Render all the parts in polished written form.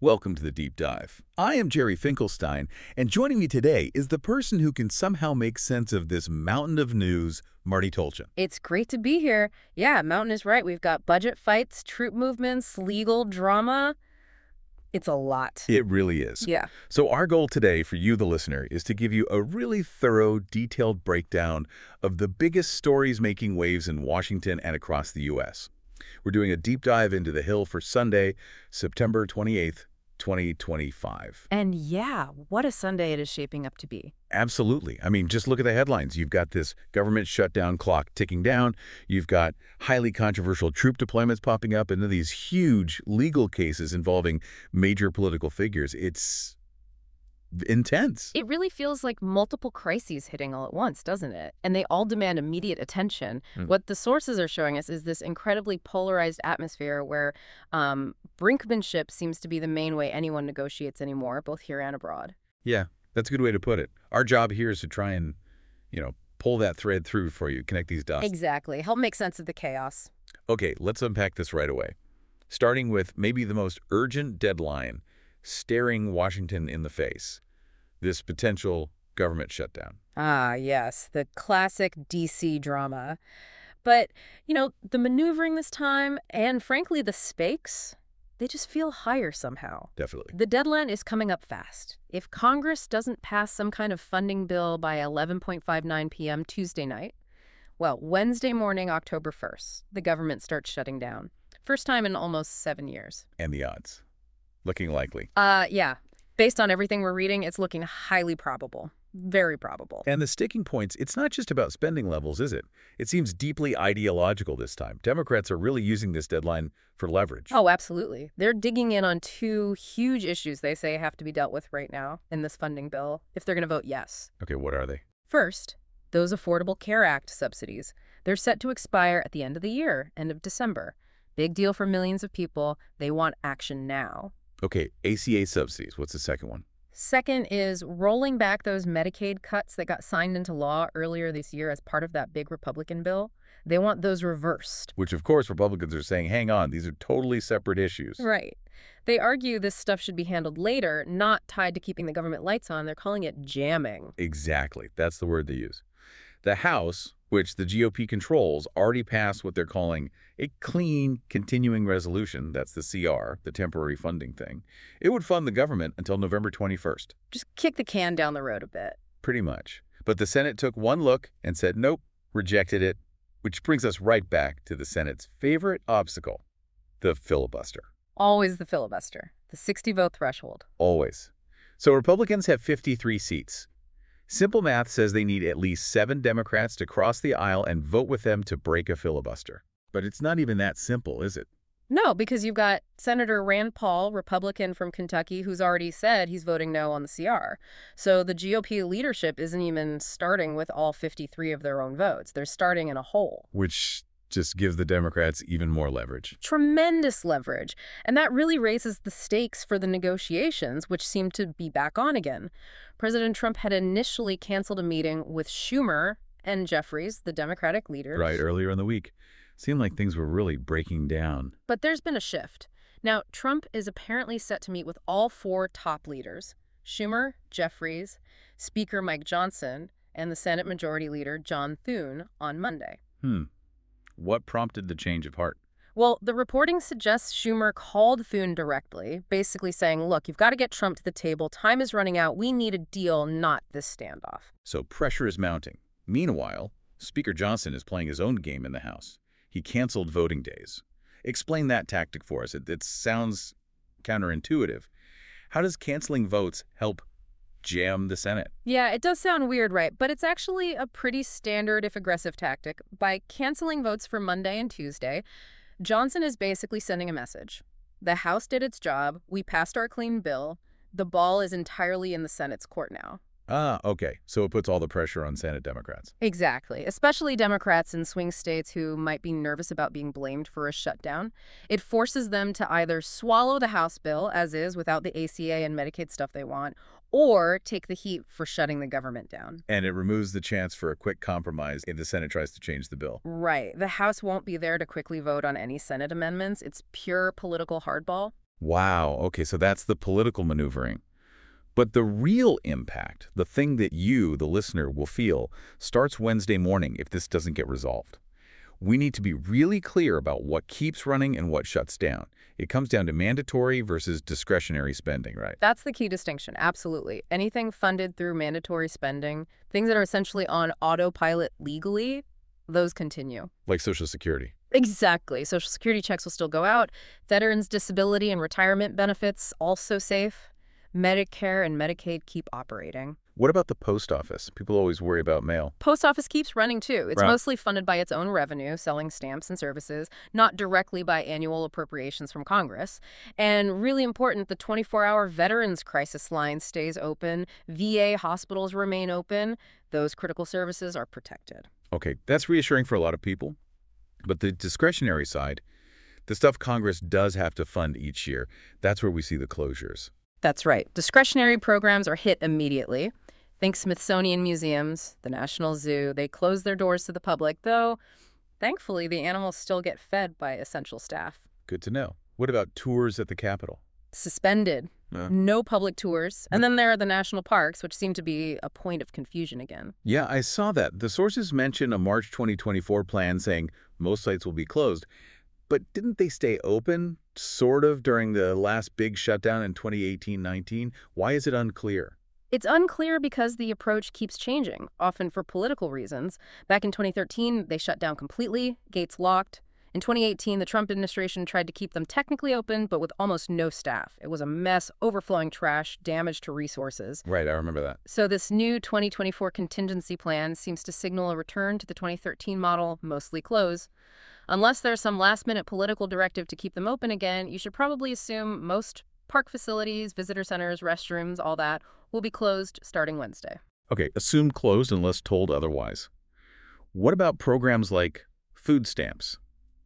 Welcome to the Deep Dive. I am Jerry Finkelstein, and joining me today is the person who can somehow make sense of this mountain of news, Marty Tolchin. It's great to be here. Yeah, Mountain is right. We've got budget fights, troop movements, legal drama. It's a lot. It really is. Yeah. So our goal today for you, the listener, is to give you a really thorough, detailed breakdown of the biggest stories making waves in Washington and across the U.S. We're doing a deep dive into the Hill for Sunday, September 28th, 2025. And yeah, what a Sunday it is shaping up to be. Absolutely. I mean, just look at the headlines. You've got this government shutdown clock ticking down. You've got highly controversial troop deployments popping up, and then these huge legal cases involving major political figures. It's intense. It really feels like multiple crises hitting all at once, doesn't it? And they all demand immediate attention. What the sources are showing us is this incredibly polarized atmosphere where brinkmanship seems to be the main way anyone negotiates anymore, both here and abroad. Yeah, that's a good way to put it. Our job here is to try and, pull that thread through for you, connect these dots. Exactly. Help make sense of the chaos. Okay, let's unpack this right away. Starting with maybe the most urgent deadline staring Washington in the face. This potential government shutdown. Ah, yes, the classic DC drama. But, the maneuvering this time and, frankly, the stakes, they just feel higher somehow. Definitely. The deadline is coming up fast. If Congress doesn't pass some kind of funding bill by 11:59 p.m. Tuesday night, well, Wednesday morning, October 1st, the government starts shutting down. First time in almost 7 years. And the odds. Looking likely. Yeah. Based on everything we're reading, it's looking highly probable. Very probable. And the sticking points, it's not just about spending levels, is it? It seems deeply ideological this time. Democrats are really using this deadline for leverage. Oh, absolutely. They're digging in on two huge issues they say have to be dealt with right now in this funding bill if they're going to vote yes. Okay, what are they? First, those Affordable Care Act subsidies. They're set to expire at the end of the year, end of December. Big deal for millions of people. They want action now. Okay, ACA subsidies. What's the second one? Second is rolling back those Medicaid cuts that got signed into law earlier this year as part of that big Republican bill. They want those reversed. Which, of course, Republicans are saying, hang on, these are totally separate issues. Right. They argue this stuff should be handled later, not tied to keeping the government lights on. They're calling it jamming. Exactly. That's the word they use. The House, which the GOP controls, already passed what they're calling a clean continuing resolution. That's the CR, the temporary funding thing. It would fund the government until November 21st. Just kick the can down the road a bit. Pretty much. But the Senate took one look and said, nope, rejected it, which brings us right back to the Senate's favorite obstacle, the filibuster. Always the filibuster, the 60-vote threshold. Always. So Republicans have 53 seats. Simple math says they need at least 7 Democrats to cross the aisle and vote with them to break a filibuster. But it's not even that simple, is it? No, because you've got Senator Rand Paul, Republican from Kentucky, who's already said he's voting no on the CR. So the GOP leadership isn't even starting with all 53 of their own votes. They're starting in a hole. Which just gives the Democrats even more leverage. Tremendous leverage. And that really raises the stakes for the negotiations, which seem to be back on again. President Trump had initially canceled a meeting with Schumer and Jeffries, the Democratic leaders. Right, earlier in the week. Seemed like things were really breaking down. But there's been a shift. Now, Trump is apparently set to meet with all 4 top leaders, Schumer, Jeffries, Speaker Mike Johnson, and the Senate Majority Leader John Thune on Monday. What prompted the change of heart? Well, the reporting suggests Schumer called Thune directly, basically saying, look, you've got to get Trump to the table. Time is running out. We need a deal, not this standoff. So pressure is mounting. Meanwhile, Speaker Johnson is playing his own game in the House. He canceled voting days. Explain that tactic for us. It sounds counterintuitive. How does canceling votes help jam the Senate? Yeah, it does sound weird, right? But it's actually a pretty standard, if aggressive, tactic. By canceling votes for Monday and Tuesday, Johnson is basically sending a message. The House did its job. We passed our clean bill. The ball is entirely in the Senate's court now. Ah, okay. So it puts all the pressure on Senate Democrats. Exactly, especially Democrats in swing states who might be nervous about being blamed for a shutdown. It forces them to either swallow the House bill, as is, without the ACA and Medicaid stuff they want, or take the heat for shutting the government down. And it removes the chance for a quick compromise if the Senate tries to change the bill. Right. The House won't be there to quickly vote on any Senate amendments. It's pure political hardball. Wow, okay, so that's the political maneuvering. But the real impact, the thing that you, the listener, will feel, starts Wednesday morning if this doesn't get resolved. We need to be really clear about what keeps running and what shuts down. It comes down to mandatory versus discretionary spending, right? That's the key distinction, absolutely. Anything funded through mandatory spending, things that are essentially on autopilot legally, those continue. Like Social Security. Exactly. Social Security checks will still go out. Veterans' disability and retirement benefits also safe. Medicare and Medicaid keep operating. What about the post office? People always worry about mail. Post office keeps running too. It's Right. mostly funded by its own revenue, selling stamps and services, not directly by annual appropriations from Congress. And really important, the 24-hour Veterans Crisis Line stays open. VA hospitals remain open. Those critical services are protected. Okay, that's reassuring for a lot of people. But the discretionary side, the stuff Congress does have to fund each year, that's where we see the closures. That's right. Discretionary programs are hit immediately. Think Smithsonian Museums, the National Zoo. They close their doors to the public, though thankfully the animals still get fed by essential staff. Good to know. What about tours at the Capitol? Suspended. Uh. No public tours. And then there are the national parks, which seem to be a point of confusion again. Yeah, I saw that. The sources mention a March 2024 plan saying most sites will be closed. But didn't they stay open, sort of, during the last big shutdown in 2018-19? Why is it unclear? It's unclear because the approach keeps changing, often for political reasons. Back in 2013, they shut down completely, gates locked. In 2018, the Trump administration tried to keep them technically open, but with almost no staff. It was a mess, overflowing trash, damage to resources. Right, I remember that. So this new 2024 contingency plan seems to signal a return to the 2013 model, mostly close. Unless there's some last-minute political directive to keep them open again, you should probably assume most park facilities, visitor centers, restrooms, all that, will be closed starting Wednesday. Okay, assume closed unless told otherwise. What about programs like food stamps,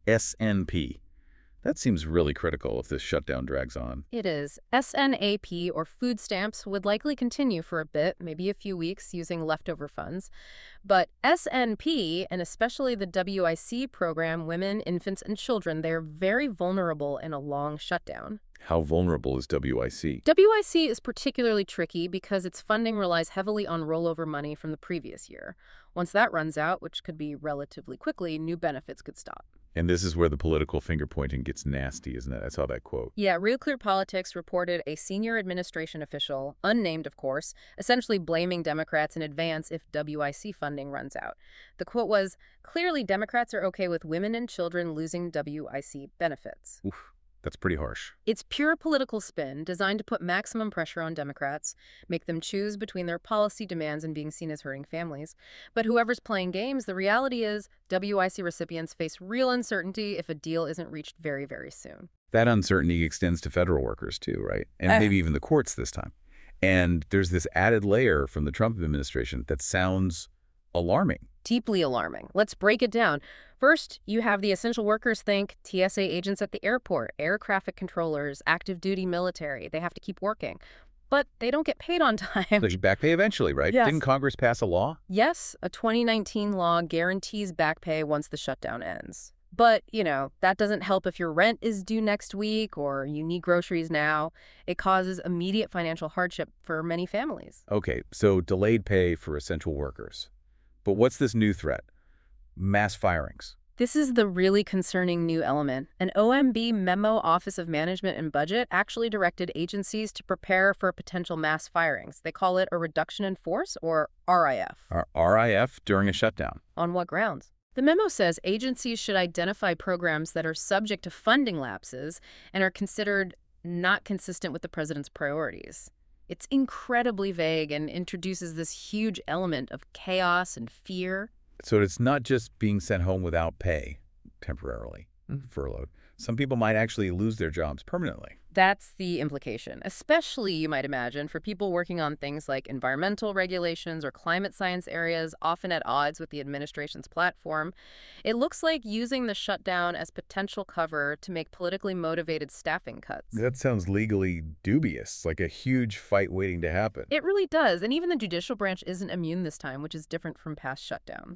SNP? That seems really critical if this shutdown drags on. It is. SNAP, or food stamps, would likely continue for a bit, maybe a few weeks, using leftover funds. But SNP, and especially the WIC program, Women, Infants, and Children, they're very vulnerable in a long shutdown. How vulnerable is WIC? WIC is particularly tricky because its funding relies heavily on rollover money from the previous year. Once that runs out, which could be relatively quickly, new benefits could stop. And this is where the political finger-pointing gets nasty, isn't it? I saw that quote. Yeah, Real Clear Politics reported a senior administration official, unnamed of course, essentially blaming Democrats in advance if WIC funding runs out. The quote was, "Clearly Democrats are okay with women and children losing WIC benefits." Oof, that's pretty harsh. It's pure political spin designed to put maximum pressure on Democrats, make them choose between their policy demands and being seen as hurting families. But whoever's playing games, the reality is WIC recipients face real uncertainty if a deal isn't reached very, very soon. That uncertainty extends to federal workers too, right? And maybe even the courts this time. And there's this added layer from the Trump administration that sounds alarming. Deeply alarming. Let's break it down. First, you have the essential workers think TSA agents at the airport, air traffic controllers, active duty military. They have to keep working. But they don't get paid on time. There's back pay eventually, right? Yes. Didn't Congress pass a law? Yes, a 2019 law guarantees back pay once the shutdown ends. But, that doesn't help if your rent is due next week or you need groceries now. It causes immediate financial hardship for many families. Okay, so delayed pay for essential workers. But what's this new threat? Mass firings. This is the really concerning new element. An OMB memo, Office of Management and Budget, actually directed agencies to prepare for potential mass firings. They call it a reduction in force, or RIF. RIF during a shutdown. On what grounds? The memo says agencies should identify programs that are subject to funding lapses and are considered not consistent with the president's priorities. It's incredibly vague and introduces this huge element of chaos and fear. So it's not just being sent home without pay temporarily, furloughed. Some people might actually lose their jobs permanently. That's the implication, especially, you might imagine, for people working on things like environmental regulations or climate science areas, often at odds with the administration's platform. It looks like using the shutdown as potential cover to make politically motivated staffing cuts. That sounds legally dubious, like a huge fight waiting to happen. It really does, and even the judicial branch isn't immune this time, which is different from past shutdowns.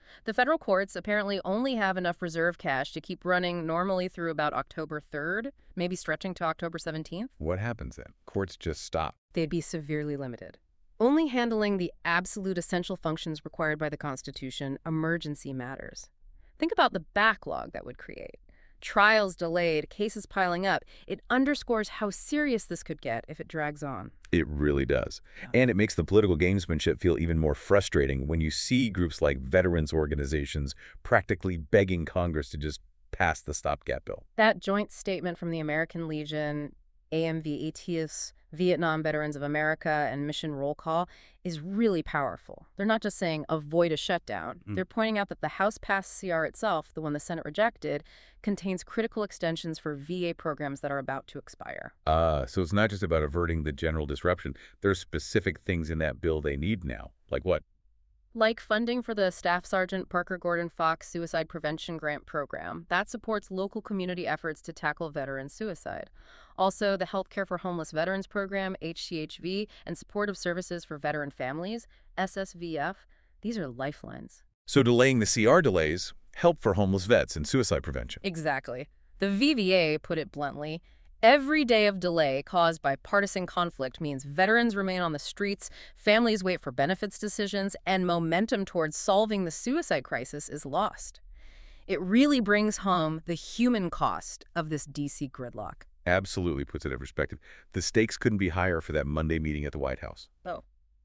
The federal courts apparently only have enough reserve cash to keep running normally through about October 3rd, maybe stretching to October 17th. What happens then? Courts just stop. They'd be severely limited, only handling the absolute essential functions required by the Constitution, emergency matters. Think about the backlog that would create. Trials delayed, cases piling up. It underscores how serious this could get if it drags on. It really does. And it makes the political gamesmanship feel even more frustrating when you see groups like veterans organizations practically begging Congress to just pass the stopgap bill. That joint statement from the American Legion, AMVETS, Vietnam Veterans of America, and Mission Roll Call is really powerful. They're not just saying avoid a shutdown. They're pointing out that the House-passed CR itself, the one the Senate rejected, contains critical extensions for VA programs that are about to expire. So it's not just about averting the general disruption. There's specific things in that bill they need now. Like what? Like funding for the Staff Sergeant Parker Gordon Fox Suicide Prevention Grant Program. That supports local community efforts to tackle veteran suicide. Also, the Healthcare for Homeless Veterans Program, HCHV, and Supportive Services for Veteran Families, SSVF. These are lifelines. So delaying the CR delays help for homeless vets and suicide prevention. Exactly. The VVA put it bluntly. Every day of delay caused by partisan conflict means veterans remain on the streets, families wait for benefits decisions, and momentum towards solving the suicide crisis is lost. It really brings home the human cost of this D.C. gridlock. Absolutely puts it in perspective. The stakes couldn't be higher for that Monday meeting at the White House. Oh.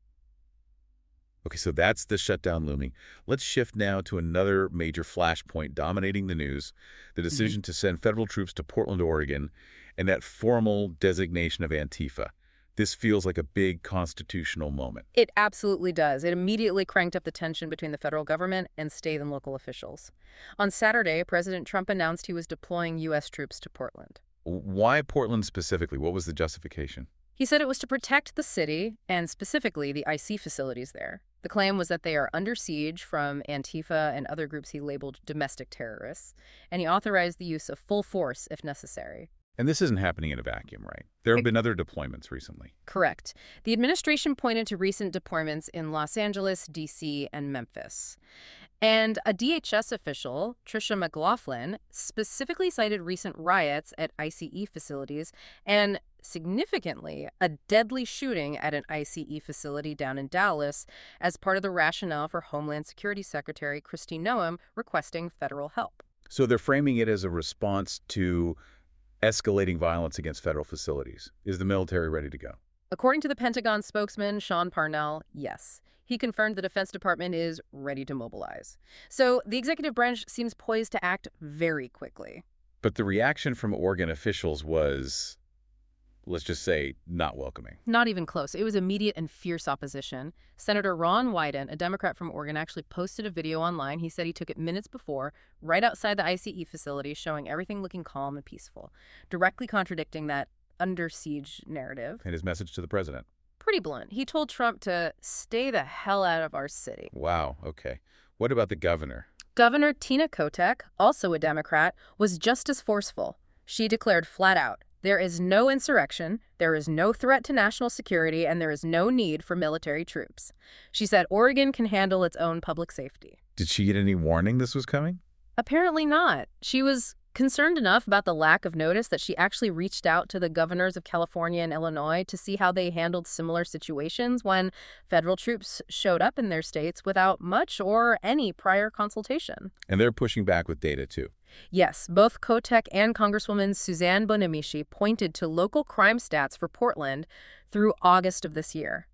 Okay, so that's the shutdown looming. Let's shift now to another major flashpoint dominating the news, the decision to send federal troops to Portland, Oregon, and that formal designation of Antifa. This feels like a big constitutional moment. It absolutely does. It immediately cranked up the tension between the federal government and state and local officials. On Saturday, President Trump announced he was deploying U.S. troops to Portland. Why Portland specifically? What was the justification? He said it was to protect the city, and specifically the IC facilities there. The claim was that they are under siege from Antifa and other groups he labeled domestic terrorists, and he authorized the use of full force if necessary. And this isn't happening in a vacuum, right? There have been other deployments recently. Correct. The administration pointed to recent deployments in Los Angeles, D.C., and Memphis. And a DHS official, Tricia McLaughlin, specifically cited recent riots at ICE facilities and, significantly, a deadly shooting at an ICE facility down in Dallas as part of the rationale for Homeland Security Secretary Kristi Noem requesting federal help. So they're framing it as a response to escalating violence against federal facilities. Is the military ready to go? According to the Pentagon spokesman, Sean Parnell, yes. He confirmed the Defense Department is ready to mobilize. So the executive branch seems poised to act very quickly. But the reaction from Oregon officials was, let's just say, not welcoming. Not even close. It was immediate and fierce opposition. Senator Ron Wyden, a Democrat from Oregon, actually posted a video online. He said he took it minutes before, right outside the ICE facility, showing everything looking calm and peaceful, directly contradicting that under siege narrative. And his message to the president? Pretty blunt. He told Trump to stay the hell out of our city. Wow, okay. What about the governor? Governor Tina Kotek, also a Democrat, was just as forceful. She declared flat out, there is no insurrection, there is no threat to national security, and there is no need for military troops. She said Oregon can handle its own public safety. Did she get any warning this was coming? Apparently not. She was concerned enough about the lack of notice that she actually reached out to the governors of California and Illinois to see how they handled similar situations when federal troops showed up in their states without much or any prior consultation. And they're pushing back with data, too. Yes, both Kotek and Congresswoman Suzanne Bonamici pointed to local crime stats for Portland through August of this year.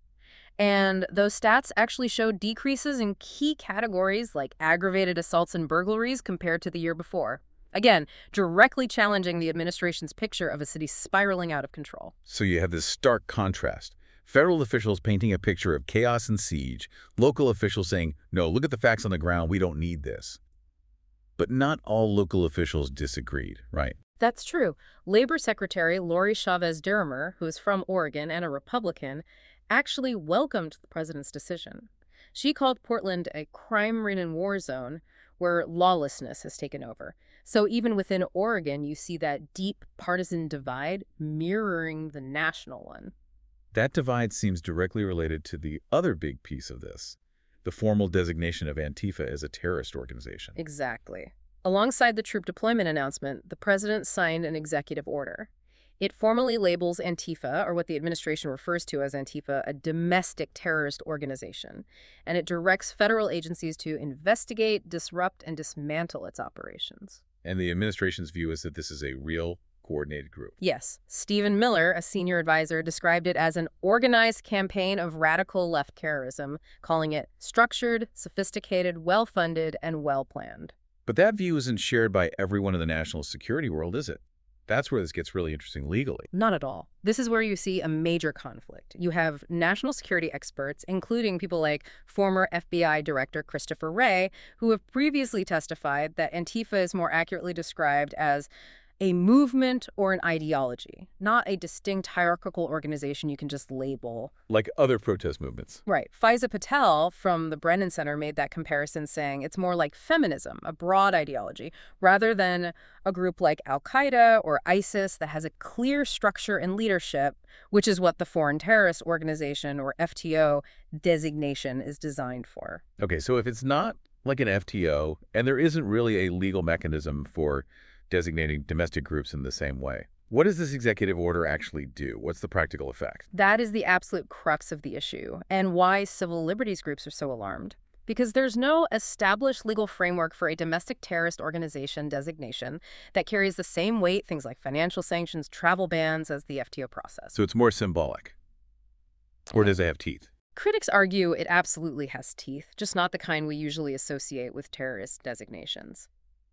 And those stats actually showed decreases in key categories like aggravated assaults and burglaries compared to the year before. Again, directly challenging the administration's picture of a city spiraling out of control. So you have this stark contrast. Federal officials painting a picture of chaos and siege, local officials saying, no, look at the facts on the ground, we don't need this. But not all local officials disagreed, right? That's true. Labor Secretary Lori Chavez-Durimer, who is from Oregon and a Republican, actually welcomed the president's decision. She called Portland a crime-ridden war zone where lawlessness has taken over. So even within Oregon, you see that deep partisan divide mirroring the national one. That divide seems directly related to the other big piece of this, the formal designation of Antifa as a terrorist organization. Exactly. Alongside the troop deployment announcement, the president signed an executive order. It formally labels Antifa, or what the administration refers to as Antifa, a domestic terrorist organization, and it directs federal agencies to investigate, disrupt, and dismantle its operations. And the administration's view is that this is a real, coordinated group. Yes, Stephen Miller, a senior advisor, described it as an organized campaign of radical left terrorism, calling it structured, sophisticated, well-funded, and well-planned. But that view isn't shared by everyone in the national security world, is it? That's where this gets really interesting legally. Not at all. This is where you see a major conflict. You have national security experts, including people like former FBI Director Christopher Wray, who have previously testified that Antifa is more accurately described as a movement or an ideology, not a distinct hierarchical organization you can just label. Like other protest movements. Right. Faiza Patel from the Brennan Center made that comparison, saying it's more like feminism, a broad ideology, rather than a group like Al-Qaeda or ISIS that has a clear structure and leadership, which is what the Foreign Terrorist Organization, or FTO, designation is designed for. Okay, so if it's not like an FTO, and there isn't really a legal mechanism for designating domestic groups in the same way, what does this executive order actually do? What's the practical effect? That is the absolute crux of the issue, and why civil liberties groups are so alarmed. Because there's no established legal framework for a domestic terrorist organization designation that carries the same weight, things like financial sanctions, travel bans, as the FTO process. So it's more symbolic. Or does it have teeth? Critics argue it absolutely has teeth, just not the kind we usually associate with terrorist designations.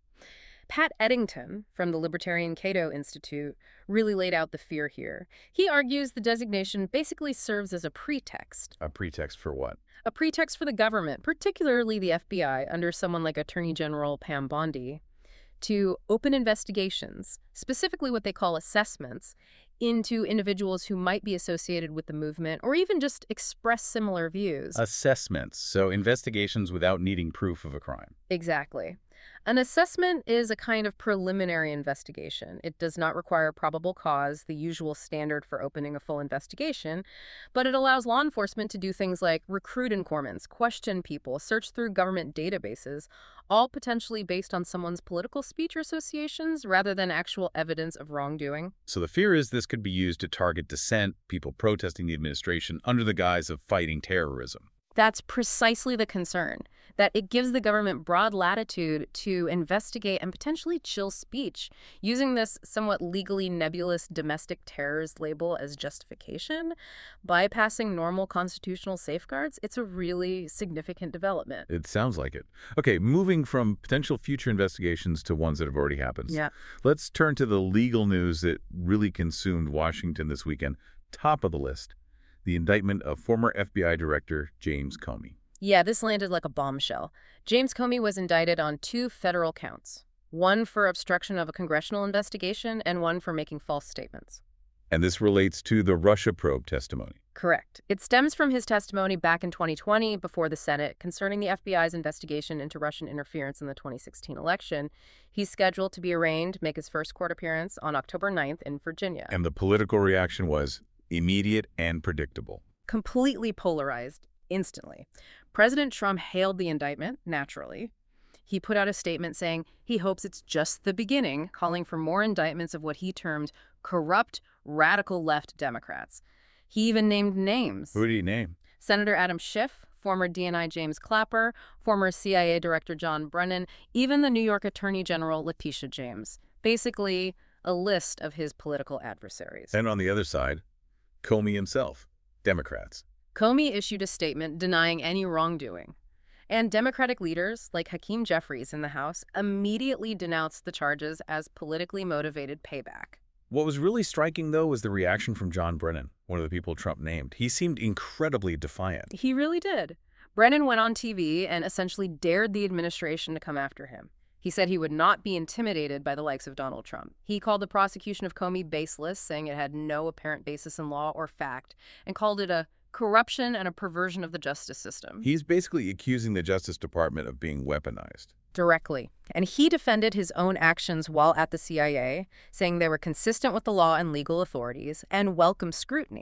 Pat Eddington from the Libertarian Cato Institute really laid out the fear here. He argues the designation basically serves as a pretext. A pretext for what? A pretext for the government, particularly the FBI, under someone like Attorney General Pam Bondi, to open investigations, specifically what they call assessments, into individuals who might be associated with the movement or even just express similar views. Assessments, so investigations without needing proof of a crime. Exactly. An assessment is a kind of preliminary investigation. It does not require probable cause, the usual standard for opening a full investigation, but it allows law enforcement to do things like recruit informants, question people, search through government databases, all potentially based on someone's political speech or associations rather than actual evidence of wrongdoing. So the fear is this could be used to target dissent, people protesting the administration under the guise of fighting terrorism. That's precisely the concern, that it gives the government broad latitude to investigate and potentially chill speech, using this somewhat legally nebulous domestic terrorist label as justification, bypassing normal constitutional safeguards. It's a really significant development. It sounds like it. Okay, moving from potential future investigations to ones that have already happened. Yeah. Let's turn to the legal news that really consumed Washington this weekend. Top of the list, the indictment of former FBI Director James Comey. Yeah, this landed like a bombshell. James Comey was indicted on 2 federal counts, one for obstruction of a congressional investigation and one for making false statements. And this relates to the Russia probe testimony. Correct. It stems from his testimony back in 2020 before the Senate concerning the FBI's investigation into Russian interference in the 2016 election. He's scheduled to be arraigned, make his first court appearance on October 9th in Virginia. And the political reaction was immediate and predictable. Completely polarized, instantly. President Trump hailed the indictment, naturally. He put out a statement saying he hopes it's just the beginning, calling for more indictments of what he termed corrupt, radical left Democrats. He even named names. Who did he name? Senator Adam Schiff, former DNI James Clapper, former CIA Director John Brennan, even the New York Attorney General Letitia James. Basically, a list of his political adversaries. And on the other side, Comey himself, Democrats. Comey issued a statement denying any wrongdoing. And Democratic leaders, like Hakeem Jeffries in the House, immediately denounced the charges as politically motivated payback. What was really striking, though, was the reaction from John Brennan, one of the people Trump named. He seemed incredibly defiant. He really did. Brennan went on TV and essentially dared the administration to come after him. He said he would not be intimidated by the likes of Donald Trump. He called the prosecution of Comey baseless, saying it had no apparent basis in law or fact, and called it a corruption and a perversion of the justice system. He's basically accusing the Justice Department of being weaponized. Directly. And he defended his own actions while at the CIA, saying they were consistent with the law and legal authorities and welcome scrutiny.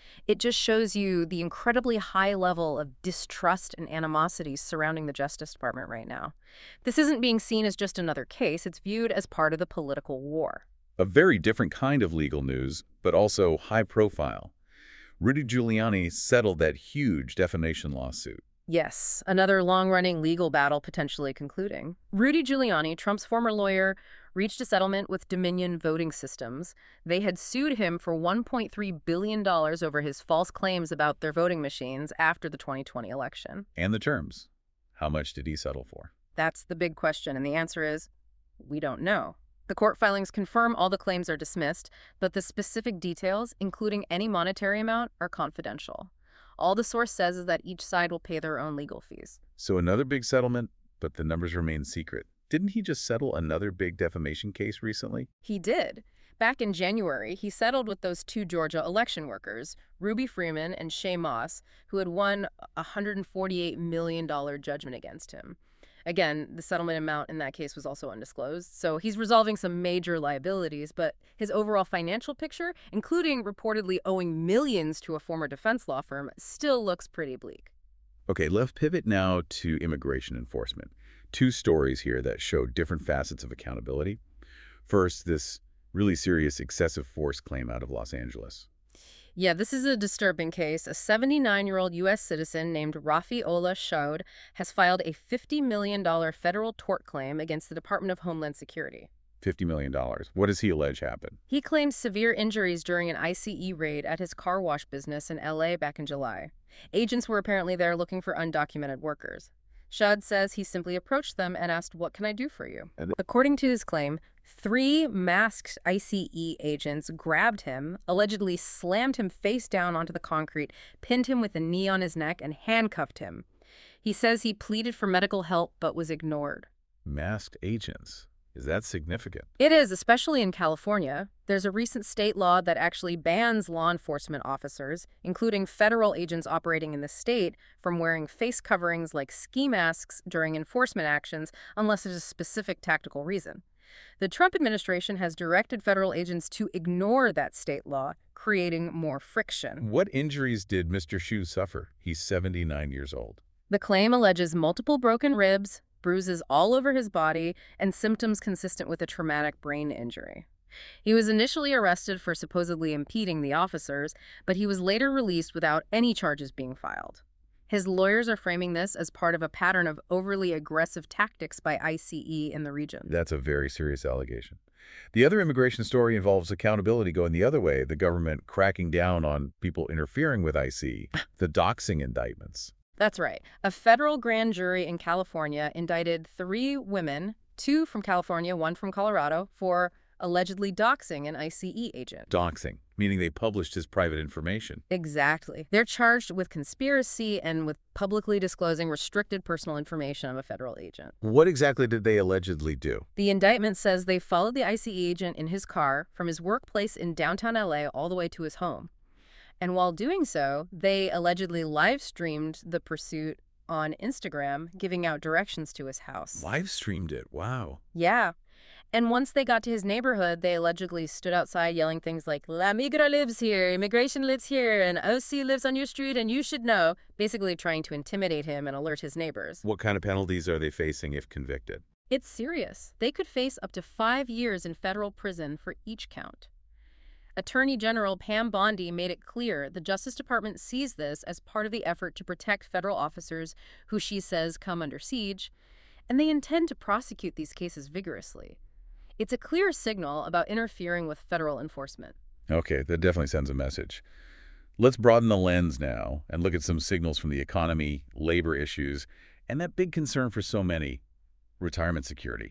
It just shows you the incredibly high level of distrust and animosity surrounding the Justice Department right now. This isn't being seen as just another case, it's viewed as part of the political war. A very different kind of legal news, but also high profile. Rudy Giuliani settled that huge defamation lawsuit. Yes, another long-running legal battle potentially concluding. Rudy Giuliani, Trump's former lawyer, reached a settlement with Dominion Voting Systems. They had sued him for $1.3 billion over his false claims about their voting machines after the 2020 election. And the terms. How much did he settle for? That's the big question, and the answer is, we don't know. The court filings confirm all the claims are dismissed, but the specific details, including any monetary amount, are confidential. All the source says is that each side will pay their own legal fees. So another big settlement, but the numbers remain secret. Didn't he just settle another big defamation case recently? He did. Back in January, he settled with those two Georgia election workers, Ruby Freeman and Shay Moss, who had won a $148 million judgment against him. Again, the settlement amount in that case was also undisclosed, so he's resolving some major liabilities, but his overall financial picture, including reportedly owing millions to a former defense law firm, still looks pretty bleak. Okay, let's pivot now to immigration enforcement. Two stories here that show different facets of accountability. First, this really serious excessive force claim out of Los Angeles. Yeah, this is a disturbing case. A 79-year-old U.S. citizen named Rafi Ola Shaud has filed a $50 million federal tort claim against the Department of Homeland Security. $50 million. What does he allege happened? He claims severe injuries during an ICE raid at his car wash business in L.A. back in July. Agents were apparently there looking for undocumented workers. Shaud says he simply approached them and asked, "What can I do for you?" According to his claim, 3 masked ICE agents grabbed him, allegedly slammed him face down onto the concrete, pinned him with a knee on his neck, and handcuffed him. He says he pleaded for medical help but was ignored. Masked agents. Is that significant? It is, especially in California. There's a recent state law that actually bans law enforcement officers, including federal agents operating in the state, from wearing face coverings like ski masks during enforcement actions unless there's a specific tactical reason. The Trump administration has directed federal agents to ignore that state law, creating more friction. What injuries did Mr. Shu suffer? He's 79 years old. The claim alleges multiple broken ribs, bruises all over his body, and symptoms consistent with a traumatic brain injury. He was initially arrested for supposedly impeding the officers, but he was later released without any charges being filed. His lawyers are framing this as part of a pattern of overly aggressive tactics by ICE in the region. That's a very serious allegation. The other immigration story involves accountability going the other way, the government cracking down on people interfering with ICE, the doxing indictments. That's right. A federal grand jury in California indicted 3 women, 2 from California, 1 from Colorado, for allegedly doxing an ICE agent. Doxing, meaning they published his private information. Exactly. They're charged with conspiracy and with publicly disclosing restricted personal information of a federal agent. What exactly did they allegedly do? The indictment says they followed the ICE agent in his car from his workplace in downtown LA all the way to his home. And while doing so, they allegedly live-streamed the pursuit on Instagram, giving out directions to his house. Live-streamed it. Wow. Yeah. And once they got to his neighborhood, they allegedly stood outside yelling things like, "La Migra lives here, immigration lives here, and OC lives on your street, and you should know," basically trying to intimidate him and alert his neighbors. What kind of penalties are they facing if convicted? It's serious. They could face up to 5 years in federal prison for each count. Attorney General Pam Bondi made it clear the Justice Department sees this as part of the effort to protect federal officers who she says come under siege, and they intend to prosecute these cases vigorously. It's a clear signal about interfering with federal enforcement. Okay, that definitely sends a message. Let's broaden the lens now and look at some signals from the economy, labor issues, and that big concern for so many, retirement security.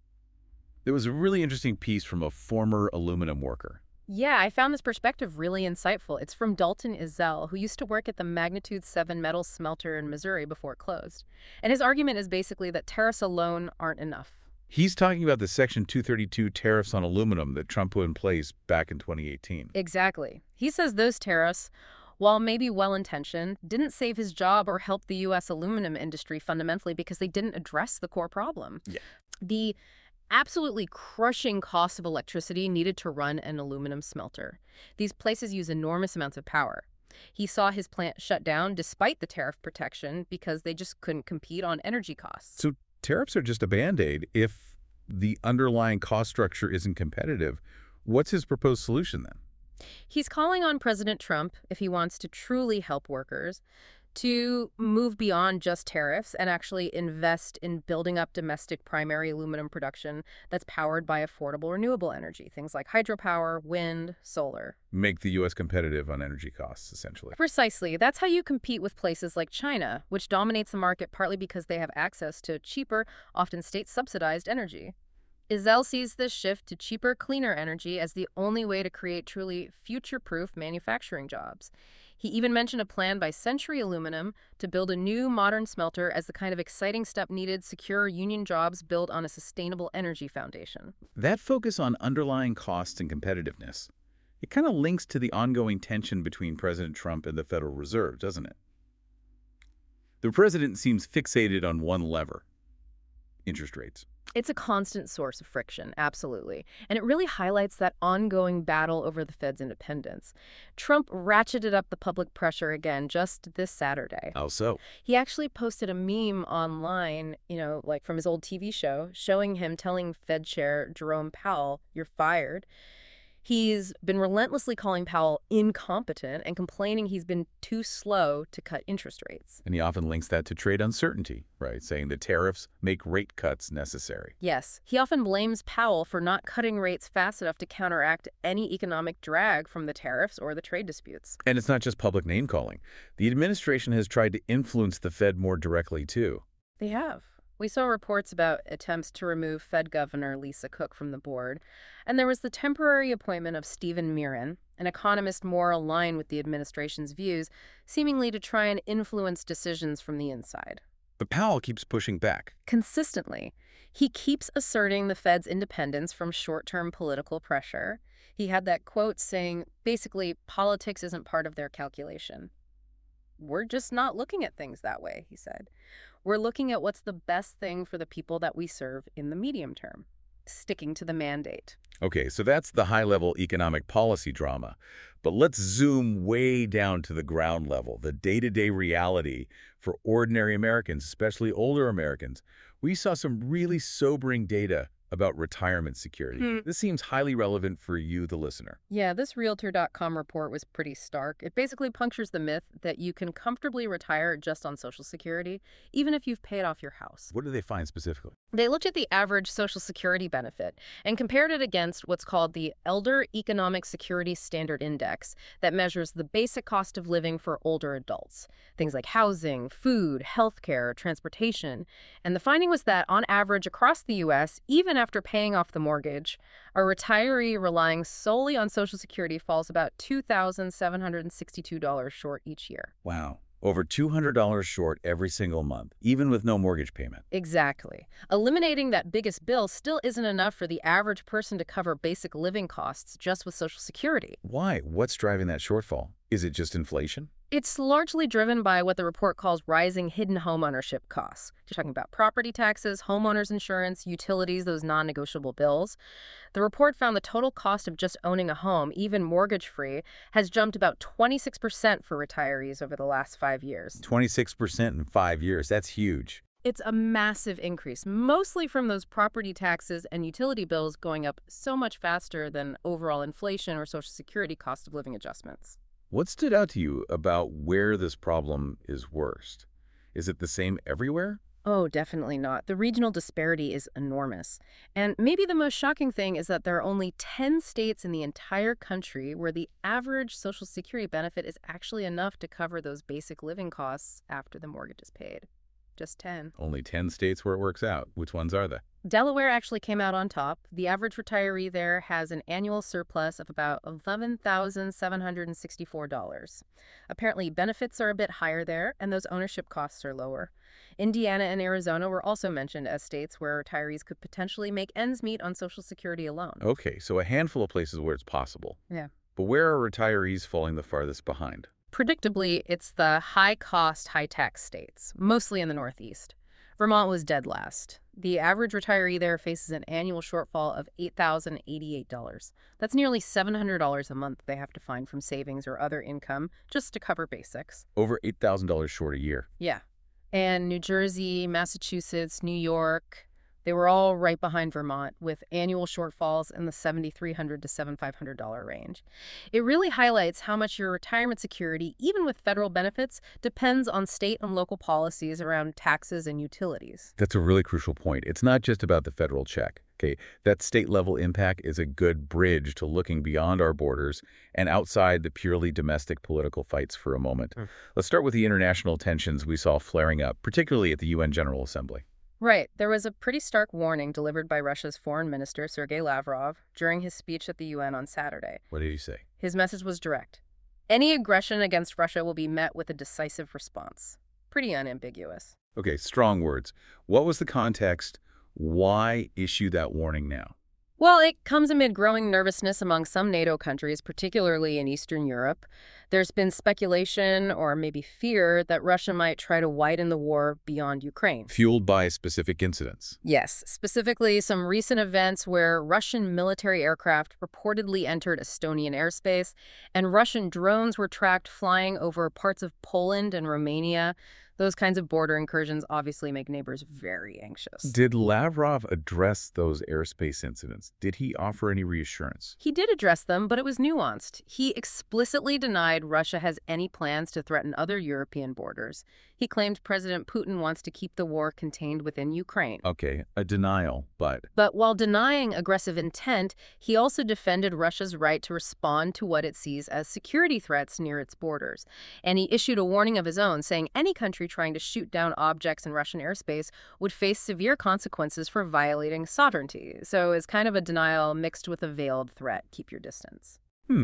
There was a really interesting piece from a former aluminum worker. Yeah, I found this perspective really insightful. It's from Dalton Izell, who used to work at the Magnitude 7 metal smelter in Missouri before it closed. And his argument is basically that tariffs alone aren't enough. He's talking about the Section 232 tariffs on aluminum that Trump put in place back in 2018. Exactly. He says those tariffs, while maybe well-intentioned, didn't save his job or help the U.S. aluminum industry fundamentally because they didn't address the core problem. Yeah. The absolutely crushing cost of electricity needed to run an aluminum smelter. These places use enormous amounts of power. He saw his plant shut down despite the tariff protection because they just couldn't compete on energy costs. So tariffs are just a Band-Aid. If the underlying cost structure isn't competitive, what's his proposed solution then? He's calling on President Trump, if he wants to truly help workers, to move beyond just tariffs and actually invest in building up domestic primary aluminum production that's powered by affordable renewable energy, things like hydropower, wind, solar. Make the U.S. competitive on energy costs, essentially. Precisely. That's how you compete with places like China, which dominates the market partly because they have access to cheaper, often state-subsidized energy. Ezell sees this shift to cheaper, cleaner energy as the only way to create truly future-proof manufacturing jobs. He even mentioned a plan by Century Aluminum to build a new modern smelter as the kind of exciting step needed to secure union jobs built on a sustainable energy foundation. That focus on underlying costs and competitiveness, it kind of links to the ongoing tension between President Trump and the Federal Reserve, doesn't it? The president seems fixated on one lever: interest rates. It's a constant source of friction, absolutely. And it really highlights that ongoing battle over the Fed's independence. Trump ratcheted up the public pressure again just this Saturday. How so? He actually posted a meme online, like from his old TV show, showing him telling Fed Chair Jerome Powell, "You're fired." He's been relentlessly calling Powell incompetent and complaining he's been too slow to cut interest rates. And he often links that to trade uncertainty, right? Saying the tariffs make rate cuts necessary. Yes, he often blames Powell for not cutting rates fast enough to counteract any economic drag from the tariffs or the trade disputes. And it's not just public name-calling. The administration has tried to influence the Fed more directly, too. They have. We saw reports about attempts to remove Fed Governor Lisa Cook from the board, and there was the temporary appointment of Stephen Miran, an economist more aligned with the administration's views, seemingly to try and influence decisions from the inside. But Powell keeps pushing back. Consistently, he keeps asserting the Fed's independence from short-term political pressure. He had that quote saying, basically, politics isn't part of their calculation. "We're just not looking at things that way," he said. "We're looking at what's the best thing for the people that we serve in the medium term, sticking to the mandate." Okay, so that's the high-level economic policy drama. But let's zoom way down to the ground level, the day-to-day reality for ordinary Americans, especially older Americans. We saw some really sobering data about retirement security. This seems highly relevant for you, the listener. Yeah, this Realtor.com report was pretty stark. It basically punctures the myth that you can comfortably retire just on Social Security, even if you've paid off your house. What do they find specifically? They looked at the average Social Security benefit and compared it against what's called the Elder Economic Security Standard Index that measures the basic cost of living for older adults. Things like housing, food, healthcare, transportation. And the finding was that on average across the U.S., even after paying off the mortgage, a retiree relying solely on Social Security falls about $2,762 short each year. Wow. Over $200 short every single month, even with no mortgage payment. Exactly. Eliminating that biggest bill still isn't enough for the average person to cover basic living costs just with Social Security. Why? What's driving that shortfall? Is it just inflation? It's largely driven by what the report calls rising hidden homeownership costs. You're talking about property taxes, homeowners insurance, utilities, those non-negotiable bills. The report found the total cost of just owning a home, even mortgage-free, has jumped about 26% for retirees over the last 5 years. 26% in 5 years. That's huge. It's a massive increase, mostly from those property taxes and utility bills going up so much faster than overall inflation or Social Security cost of living adjustments. What stood out to you about where this problem is worst? Is it the same everywhere? Oh, definitely not. The regional disparity is enormous. And maybe the most shocking thing is that there are only 10 states in the entire country where the average Social Security benefit is actually enough to cover those basic living costs after the mortgage is paid. Just 10. Only 10 states where it works out. Which ones are they? Delaware actually came out on top. The average retiree there has an annual surplus of about $11,764. Apparently, benefits are a bit higher there, and those ownership costs are lower. Indiana and Arizona were also mentioned as states where retirees could potentially make ends meet on Social Security alone. Okay, so a handful of places where it's possible. Yeah. But where are retirees falling the farthest behind? Predictably, it's the high-cost, high-tax states, mostly in the Northeast. Vermont was dead last. The average retiree there faces an annual shortfall of $8,088. That's nearly $700 a month they have to find from savings or other income just to cover basics. Over $8,000 short a year. Yeah. And New Jersey, Massachusetts, New York, they were all right behind Vermont with annual shortfalls in the $7,300 to $7,500 range. It really highlights how much your retirement security, even with federal benefits, depends on state and local policies around taxes and utilities. That's a really crucial point. It's not just about the federal check. Okay, that state-level impact is a good bridge to looking beyond our borders and outside the purely domestic political fights for a moment. Let's start with the international tensions we saw flaring up, particularly at the UN General Assembly. Right. There was a pretty stark warning delivered by Russia's foreign minister, Sergei Lavrov, during his speech at the UN on Saturday. What did he say? His message was direct. Any aggression against Russia will be met with a decisive response. Pretty unambiguous. Okay, strong words. What was the context? Why issue that warning now? Well, it comes amid growing nervousness among some NATO countries, particularly in Eastern Europe. There's been speculation, or maybe fear, that Russia might try to widen the war beyond Ukraine. Fueled by specific incidents. Yes, specifically some recent events where Russian military aircraft reportedly entered Estonian airspace, and Russian drones were tracked flying over parts of Poland and Romania. Those kinds of border incursions obviously make neighbors very anxious. Did Lavrov address those airspace incidents? Did he offer any reassurance? He did address them, but it was nuanced. He explicitly denied Russia has any plans to threaten other European borders. He claimed President Putin wants to keep the war contained within Ukraine. Okay, a denial, but... But while denying aggressive intent, he also defended Russia's right to respond to what it sees as security threats near its borders. And he issued a warning of his own, saying any country trying to shoot down objects in Russian airspace would face severe consequences for violating sovereignty. So it's kind of a denial mixed with a veiled threat. Keep your distance.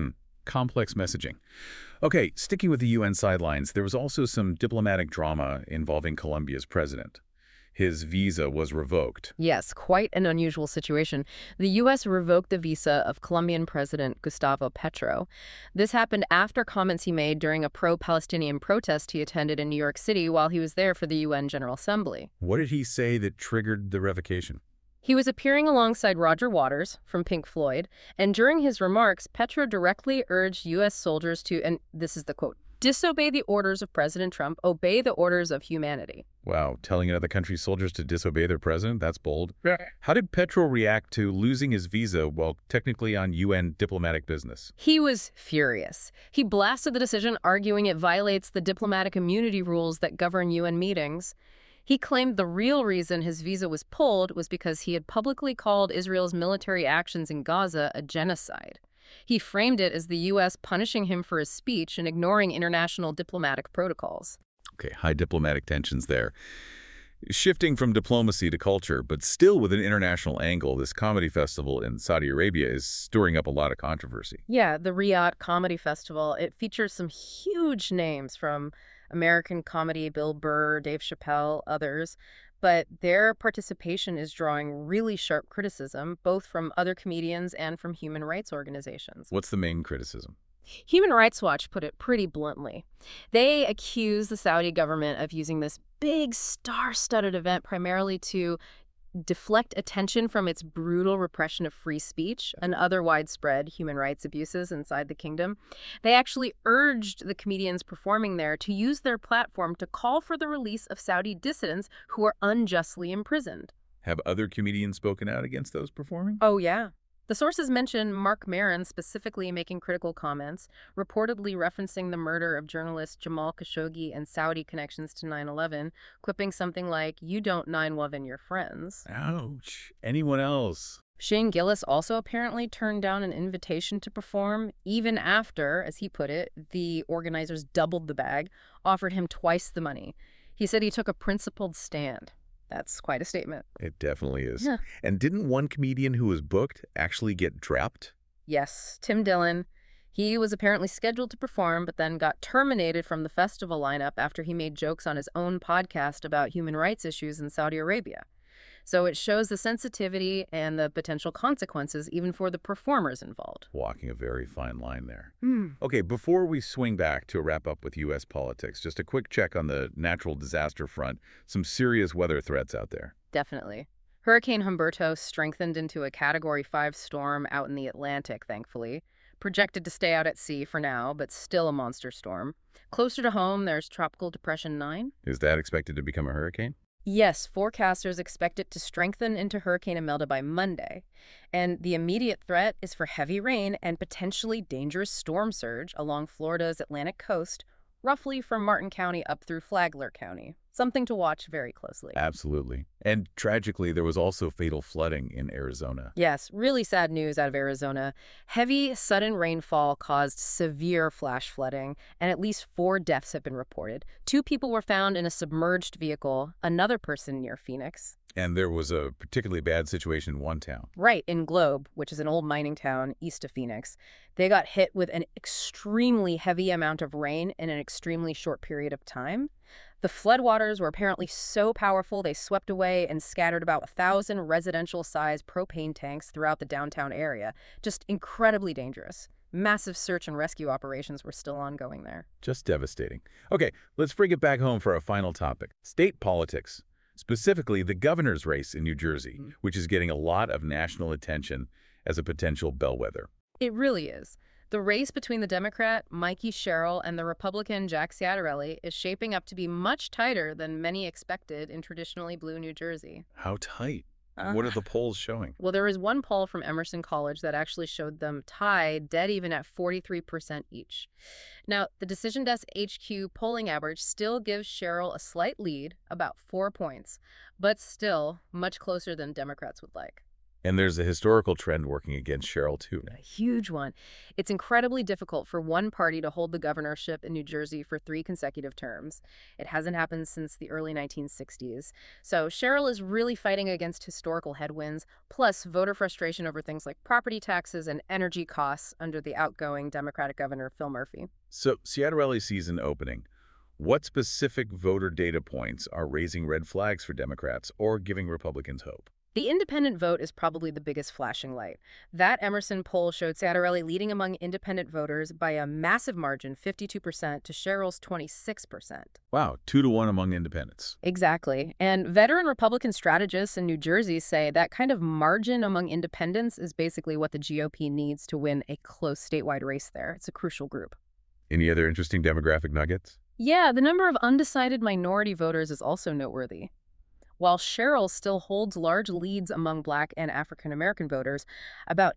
Complex messaging. Okay, sticking with the UN sidelines, there was also some diplomatic drama involving Colombia's president. His visa was revoked. Yes, quite an unusual situation. The U.S. revoked the visa of Colombian President Gustavo Petro. This happened after comments he made during a pro-Palestinian protest he attended in New York City while he was there for the UN General Assembly. What did he say that triggered the revocation? He was appearing alongside Roger Waters from Pink Floyd, and during his remarks, Petro directly urged U.S. soldiers to, and this is the quote, disobey the orders of President Trump, obey the orders of humanity. Wow, telling another country's soldiers to disobey their president? That's bold. How did Petro react to losing his visa while technically on UN diplomatic business? He was furious. He blasted the decision, arguing it violates the diplomatic immunity rules that govern UN meetings. He claimed the real reason his visa was pulled was because he had publicly called Israel's military actions in Gaza a genocide. He framed it as the U.S. punishing him for his speech and ignoring international diplomatic protocols. Okay, high diplomatic tensions there. Shifting from diplomacy to culture, but still with an international angle, this comedy festival in Saudi Arabia is stirring up a lot of controversy. Yeah, the Riyadh Comedy Festival, it features some huge names from American comedy, Bill Burr, Dave Chappelle, others. But their participation is drawing really sharp criticism, both from other comedians and from human rights organizations. What's the main criticism? Human Rights Watch put it pretty bluntly. They accuse the Saudi government of using this big star-studded event primarily to deflect attention from its brutal repression of free speech and other widespread human rights abuses inside the kingdom. They actually urged the comedians performing there to use their platform to call for the release of Saudi dissidents who are unjustly imprisoned. Have other comedians spoken out against those performing? Oh, yeah. The sources mention Mark Maron specifically making critical comments, reportedly referencing the murder of journalist Jamal Khashoggi and Saudi connections to 9/11, quipping something like, "You don't 9/11 your friends." Ouch. Anyone else? Shane Gillis also apparently turned down an invitation to perform, even after, as he put it, the organizers doubled the bag, offered him twice the money. He said he took a principled stand. That's quite a statement. It definitely is. Yeah. And didn't one comedian who was booked actually get dropped? Yes, Tim Dillon. He was apparently scheduled to perform, but then got terminated from the festival lineup after he made jokes on his own podcast about human rights issues in Saudi Arabia. So it shows the sensitivity and the potential consequences even for the performers involved. Walking a very fine line there. Hmm. Okay, before we swing back to wrap up with U.S. politics, just a quick check on the natural disaster front. Some serious weather threats out there. Definitely. Hurricane Humberto strengthened into a Category 5 storm out in the Atlantic, thankfully. Projected to stay out at sea for now, but still a monster storm. Closer to home, there's Tropical Depression 9. Is that expected to become a hurricane? Yes, forecasters expect it to strengthen into Hurricane Imelda by Monday. And the immediate threat is for heavy rain and potentially dangerous storm surge along Florida's Atlantic coast, roughly from Martin County up through Flagler County. Something to watch very closely. Absolutely. And tragically, there was also fatal flooding in Arizona. Yes, really sad news out of Arizona. Heavy, sudden rainfall caused severe flash flooding, and at least 4 deaths have been reported. 2 people were found in a submerged vehicle, another person near Phoenix. And there was a particularly bad situation in one town. Right, in Globe, which is an old mining town east of Phoenix. They got hit with an extremely heavy amount of rain in an extremely short period of time. The floodwaters were apparently so powerful they swept away and scattered about 1,000 residential-sized propane tanks throughout the downtown area. Just incredibly dangerous. Massive search and rescue operations were still ongoing there. Just devastating. Okay, let's bring it back home for our final topic. State politics. Specifically, the governor's race in New Jersey, which is getting a lot of national attention as a potential bellwether. It really is. The race between the Democrat, Mikey Sherrill, and the Republican, Jack Ciattarelli, is shaping up to be much tighter than many expected in traditionally blue New Jersey. How tight? What are the polls showing? Well, there was one poll from Emerson College that actually showed them tied, dead even at 43% each. Now, the Decision Desk HQ polling average still gives Sherrill a slight lead, about 4 points, but still much closer than Democrats would like. And there's a historical trend working against Sherrill, too. A huge one. It's incredibly difficult for one party to hold the governorship in New Jersey for 3 consecutive terms. It hasn't happened since the early 1960s. So Sherrill is really fighting against historical headwinds, plus voter frustration over things like property taxes and energy costs under the outgoing Democratic governor, Phil Murphy. So, Ciattarelli season opening. What specific voter data points are raising red flags for Democrats or giving Republicans hope? The independent vote is probably the biggest flashing light. That Emerson poll showed Ciattarelli leading among independent voters by a massive margin, 52%, to Sherrill's 26%. Wow, 2-to-1 among independents. Exactly. And veteran Republican strategists in New Jersey say that kind of margin among independents is basically what the GOP needs to win a close statewide race there. It's a crucial group. Any other interesting demographic nuggets? Yeah, the number of undecided minority voters is also noteworthy. While Sherrill still holds large leads among Black and African American voters, about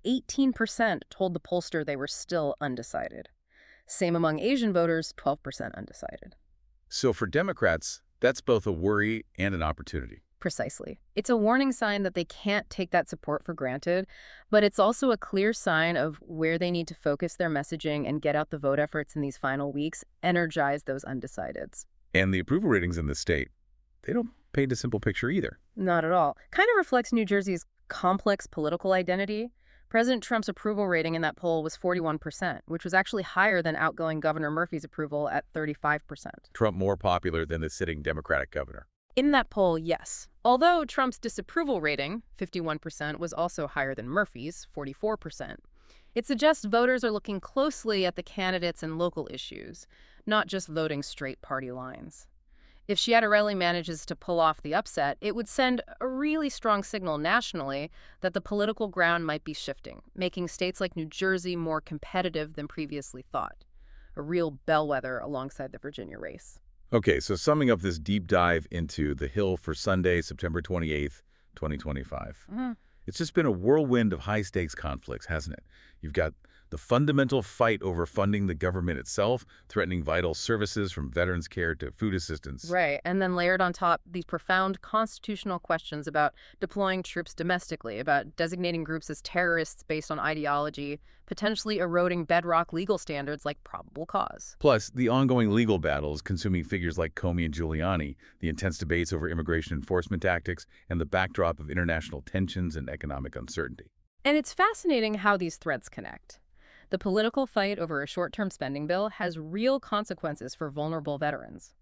18% told the pollster they were still undecided. Same among Asian voters, 12% undecided. So for Democrats, that's both a worry and an opportunity. Precisely. It's a warning sign that they can't take that support for granted, but it's also a clear sign of where they need to focus their messaging and get out the vote efforts in these final weeks, energize those undecideds. And the approval ratings in the state, they don't paint a simple picture either. Not at all. Kind of reflects New Jersey's complex political identity. President Trump's approval rating in that poll was 41%, which was actually higher than outgoing Governor Murphy's approval at 35%. Trump more popular than the sitting Democratic governor. In that poll, yes. Although Trump's disapproval rating, 51%, was also higher than Murphy's, 44%. It suggests voters are looking closely at the candidates and local issues, not just voting straight party lines. If Ciattarelli manages to pull off the upset, it would send a really strong signal nationally that the political ground might be shifting, making states like New Jersey more competitive than previously thought. A real bellwether alongside the Virginia race. Okay, so summing up this deep dive into the Hill for Sunday, September 28th, 2025. It's just been a whirlwind of high-stakes conflicts, hasn't it? You've got the fundamental fight over funding the government itself, threatening vital services from veterans care to food assistance. Right, and then layered on top these profound constitutional questions about deploying troops domestically, about designating groups as terrorists based on ideology, potentially eroding bedrock legal standards like probable cause. Plus, the ongoing legal battles consuming figures like Comey and Giuliani, the intense debates over immigration enforcement tactics, and the backdrop of international tensions and economic uncertainty. And it's fascinating how these threads connect. The political fight over a short-term spending bill has real consequences for vulnerable veterans.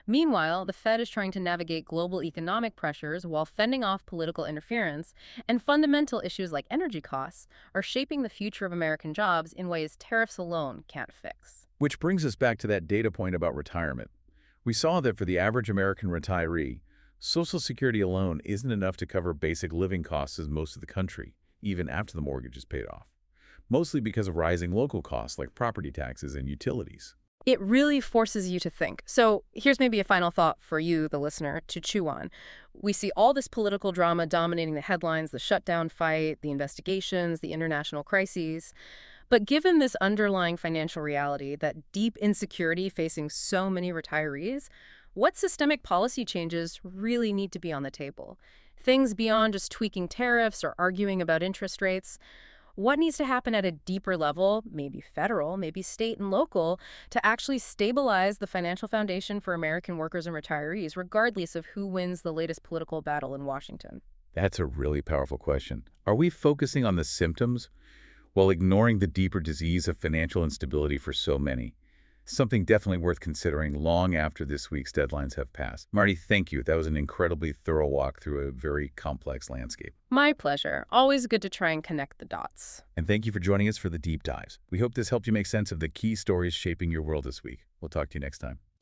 Meanwhile, the Fed is trying to navigate global economic pressures while fending off political interference, and fundamental issues like energy costs are shaping the future of American jobs in ways tariffs alone can't fix. Which brings us back to that data point about retirement. We saw that for the average American retiree, Social Security alone isn't enough to cover basic living costs in most of the country, even after the mortgage is paid off, mostly because of rising local costs like property taxes and utilities. It really forces you to think. So here's maybe a final thought for you, the listener, to chew on. We see all this political drama dominating the headlines, the shutdown fight, the investigations, the international crises. But given this underlying financial reality, that deep insecurity facing so many retirees, what systemic policy changes really need to be on the table? Things beyond just tweaking tariffs or arguing about interest rates. What needs to happen at a deeper level, maybe federal, maybe state and local, to actually stabilize the financial foundation for American workers and retirees, regardless of who wins the latest political battle in Washington? That's a really powerful question. Are we focusing on the symptoms while ignoring the deeper disease of financial instability for so many? Something definitely worth considering long after this week's deadlines have passed. Marty, thank you. That was an incredibly thorough walk through a very complex landscape. My pleasure. Always good to try and connect the dots. And thank you for joining us for the deep dives. We hope this helped you make sense of the key stories shaping your world this week. We'll talk to you next time.